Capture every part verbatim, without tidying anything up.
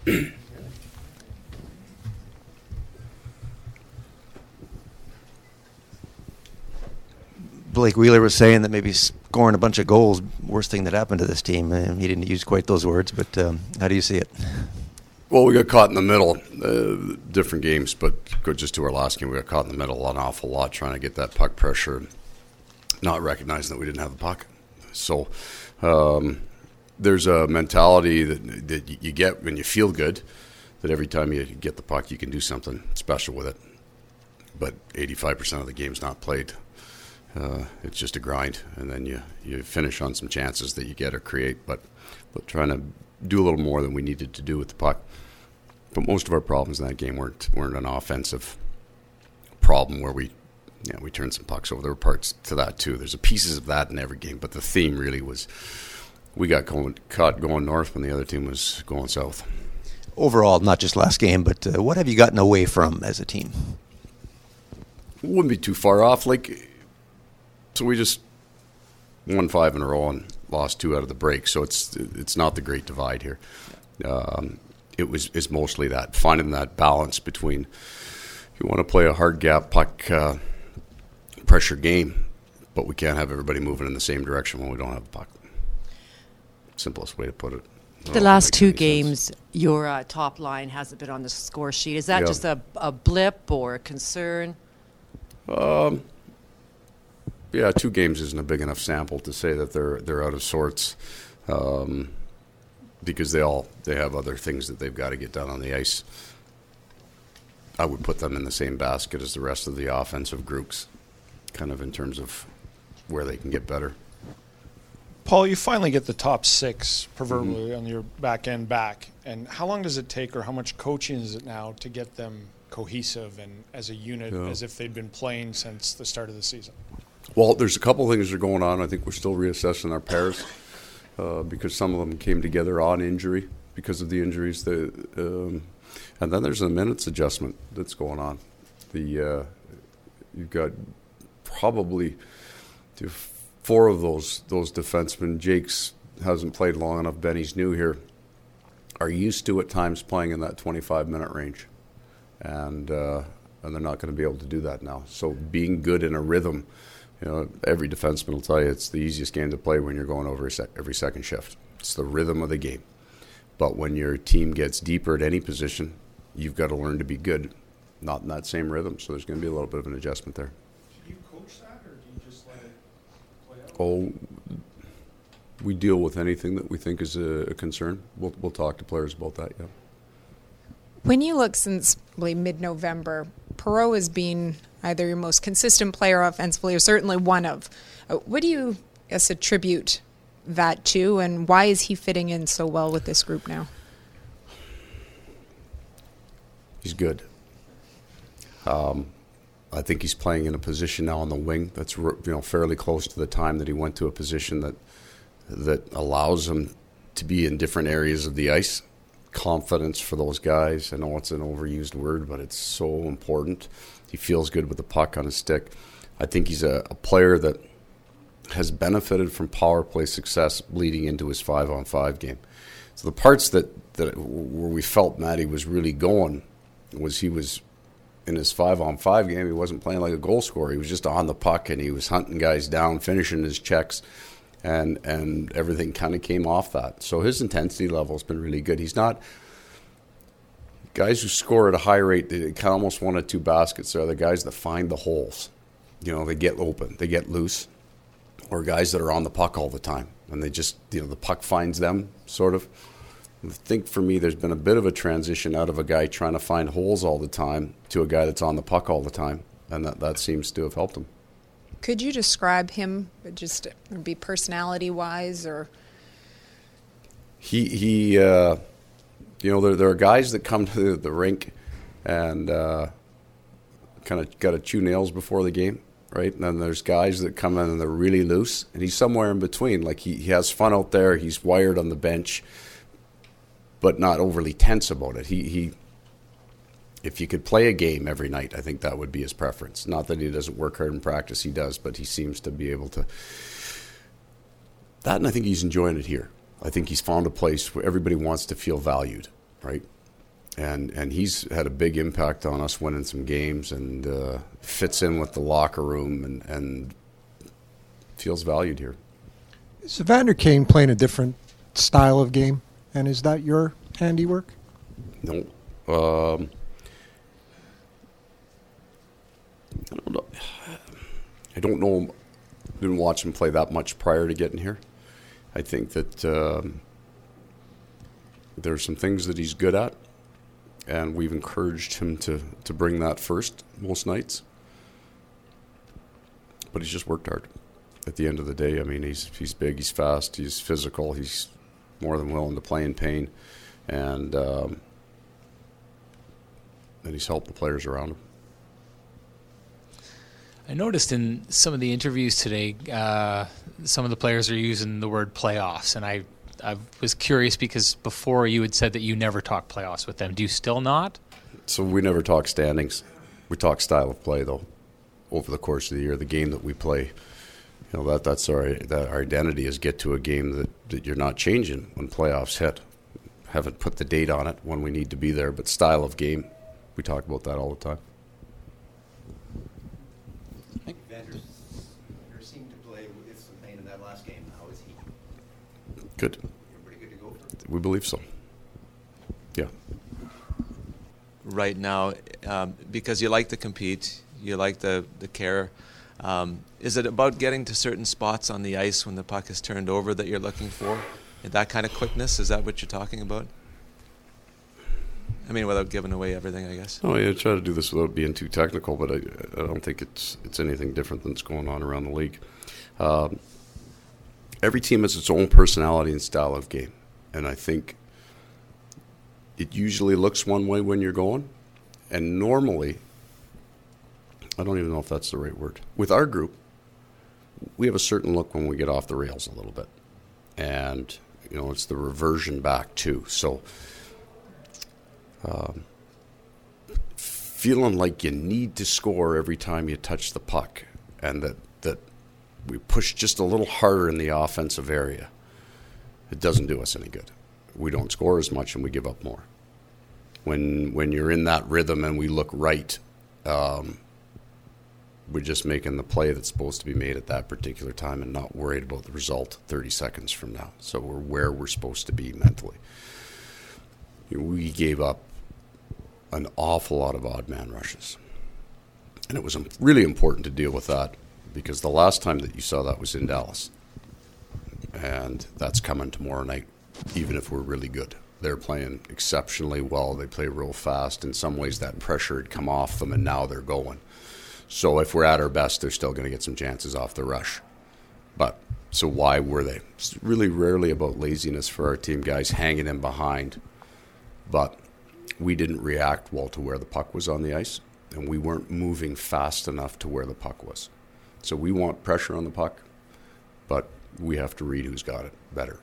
Blake Wheeler was saying that maybe scoring a bunch of goals, worst thing that happened to this team. Uh, he didn't use quite those words, but um, how do you see it? Well, we got caught in the middle, uh, different games, but go just to our last game, we got caught in the middle an awful lot trying to get that puck pressure, not recognizing that we didn't have the puck. So um, there's a mentality that, that you get when you feel good, that every time you get the puck, you can do something special with it. But eighty-five percent of the game's not played. Uh, it's just a grind, and then you, you finish on some chances that you get or create, but, but trying to do a little more than we needed to do with the puck. But most of our problems in that game weren't weren't an offensive problem where we yeah, we turned some pucks over. There were parts to that too. There's a pieces of that in every game, but the theme really was we got going, caught going north when the other team was going south. Overall, not just last game, but uh, what have you gotten away from as a team? Wouldn't be too far off. Like, so we just won five in a row and lost two out of the break. So it's it's not the great divide here. Um, it was is mostly that finding that balance between you want to play a hard gap puck uh, pressure game, but we can't have everybody moving in the same direction when we don't have the puck. Simplest way to put it. The last two games, sense. your uh, top line hasn't been on the score sheet. Is that yeah. just a, a blip or a concern? Um. Yeah, two games isn't a big enough sample to say that they're they're out of sorts, um, because they all they have other things that they've got to get done on the ice. I would put them in the same basket as the rest of the offensive groups, kind of in terms of where they can get better. Paul, you finally get the top six, proverbially, mm-hmm. on your back end back. And how long does it take, or how much coaching is it now to get them cohesive and as a unit, yeah. as if they'd been playing since the start of the season? Well, there's a couple of things that are going on. I think we're still reassessing our pairs uh, because some of them came together on injury because of the injuries. That, um, and then there's a minutes adjustment that's going on. The uh, you've got probably four of those those defensemen. Jake's hasn't played long enough. Benny's new here. Are used to at times playing in that twenty-five minute range, and uh, and they're not going to be able to do that now. So being good in a rhythm. You know, every defenseman will tell you it's the easiest game to play when you're going over every second shift. It's the rhythm of the game. But when your team gets deeper at any position, you've got to learn to be good, not in that same rhythm. So there's going to be a little bit of an adjustment there. Do you coach that, or do you just let it play out? Oh, we deal with anything that we think is a, a concern. We'll, we'll talk to players about that, yeah. When you look since really, mid-November, Perreault has been either your most consistent player offensively or certainly one of. Uh, what do you I guess, attribute that to, and why is he fitting in so well with this group now? He's good. Um, I think he's playing in a position now on the wing that's you know fairly close to the time that he went to a position that that allows him to be in different areas of the ice. Confidence for those guys. I know it's an overused word, but it's so important. He feels good with the puck on his stick. I think he's a, a player that has benefited from power play success leading into his five-on-five game. So the parts that, that where we felt Matty was really going was he was in his five-on-five game. He wasn't playing like a goal scorer. He was just on the puck, and he was hunting guys down, finishing his checks. And and everything kind of came off that. So his intensity level has been really good. He's not – guys who score at a high rate, they kind of almost one or two baskets are the guys that find the holes. You know, they get open, they get loose. Or guys that are on the puck all the time. And they just – you know, the puck finds them, sort of. I think for me there's been a bit of a transition out of a guy trying to find holes all the time to a guy that's on the puck all the time. And that, that seems to have helped him. Could you describe him, just be personality-wise, or? He he, uh, you know, there there are guys that come to the rink and uh, kind of got to chew nails before the game, right? And then there's guys that come in and they're really loose, and he's somewhere in between. Like he, he has fun out there, he's wired on the bench, but not overly tense about it. He he. If you could play a game every night, I think that would be his preference. Not that he doesn't work hard in practice, he does, but he seems to be able to. That, and I think he's enjoying it here. I think he's found a place where everybody wants to feel valued, right? and and he's had a big impact on us winning some games, and uh, fits in with the locker room, and, and feels valued here. Is Evander Kane playing a different style of game, and is that your handiwork? No. Um, I don't know. I don't know him. Didn't watch him play that much prior to getting here. I think that um, there are some things that he's good at, and we've encouraged him to, to bring that first most nights. But he's just worked hard. At the end of the day, I mean, he's he's big, he's fast, he's physical, he's more than willing to play in pain, and um, and he's helped the players around him. I noticed in some of the interviews today, uh, some of the players are using the word playoffs, and I I was curious because before you had said that you never talk playoffs with them. Do you still not? So we never talk standings. We talk style of play, though, over the course of the year, the game that we play. You know, that that's our that our identity is get to a game that, that you're not changing when playoffs hit. Haven't put the date on it when we need to be there, but style of game, we talk about that all the time. Vander seemed to play with some pain in that last game. How is he? Good. You're pretty good to go for. We believe so. Yeah. Right now, um, because you like to compete, you like the, the care. Um, is it about getting to certain spots on the ice when the puck is turned over that you're looking for? That kind of quickness, is that what you're talking about? I mean, without giving away everything, I guess. Oh, yeah, I try to do this without being too technical, but I, I don't think it's it's anything different than what's going on around the league. Um, every team has its own personality and style of game, and I think it usually looks one way when you're going, and normally, I don't even know if that's the right word. With our group, we have a certain look when we get off the rails a little bit, and you know it's the reversion back too. So. Um, feeling like you need to score every time you touch the puck, and that, that we push just a little harder in the offensive area, it doesn't do us any good. We don't score as much and we give up more. When when you're in that rhythm and we look right, um, we're just making the play that's supposed to be made at that particular time and not worried about the result thirty seconds from now. So we're where we're supposed to be mentally. We gave up an awful lot of odd man rushes. And it was really important to deal with that because the last time that you saw that was in Dallas. And that's coming tomorrow night, even if we're really good. They're playing exceptionally well. They play real fast. In some ways, that pressure had come off them, and now they're going. So if we're at our best, they're still going to get some chances off the rush. But so why were they? It's really rarely about laziness for our team, guys hanging in behind. But we didn't react well to where the puck was on the ice, and we weren't moving fast enough to where the puck was. So we want pressure on the puck, but we have to read who's got it better.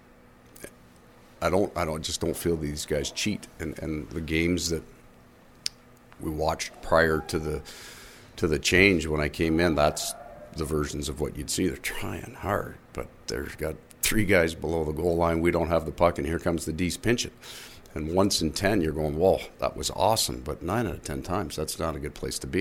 I don't I don't just don't feel these guys cheat, and, and the games that we watched prior to the to the change when I came in, that's the versions of what you'd see. They're trying hard, but they've got three guys below the goal line. We don't have the puck, and here comes the D's pinch it. And once in ten, you're going, whoa, that was awesome. But nine out of ten times, that's not a good place to be.